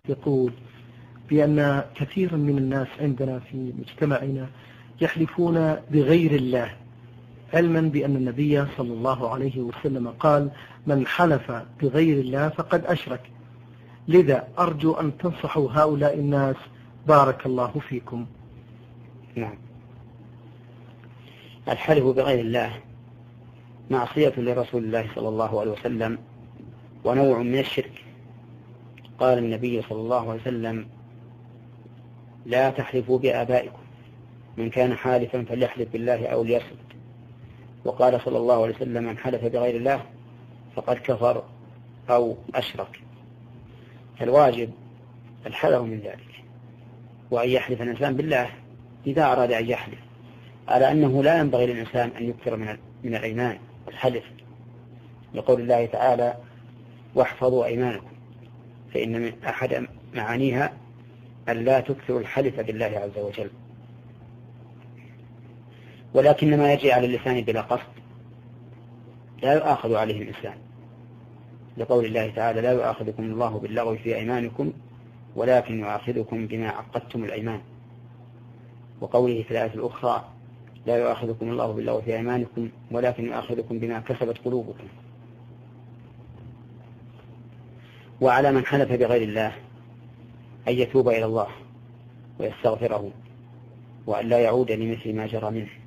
يقول بأن كثيرا من الناس عندنا في مجتمعنا يحلفون بغير الله، علما بأن النبي صلى الله عليه وسلم قال: من حلف بغير الله فقد أشرك. لذا أرجو أن تنصحوا هؤلاء الناس بارك الله فيكم. نعم، الحلف بغير الله معصية لرسول الله صلى الله عليه وسلم ونوع من الشرك. قال النبي صلى الله عليه وسلم: لا تحلفوا بآبائكم، من كان حالفا فليحلف بالله أو ليصمت. وقال صلى الله عليه وسلم: من حلف بغير الله فقد كفر أو أشرك. فالواجب الحذر من ذلك، وأن يحلف الإنسان بالله إذا أراد أن يحلف، على أنه لا ينبغي للإنسان أن يكثر من الأيمان الحلف، لقول الله تعالى: واحفظوا أيمانكم، فإن من أحد معانيها أن لا تكثروا الحلف بالله عز وجل. ولكن ما يجري على اللسان بلا قصد لا يؤاخذ عليه الإنسان، لقول الله تعالى: لا يؤاخذكم الله باللغو في أيمانكم ولكن يؤاخذكم بما عقدتم الأيمان. وقوله في الآية الأخرى: لا يؤاخذكم الله باللغو في أيمانكم ولكن يؤاخذكم بما كسبت قلوبكم. وعلى من حلف بغير الله أن يتوب إلى الله ويستغفره، وأن لا يعود لمثل ما جرى منه.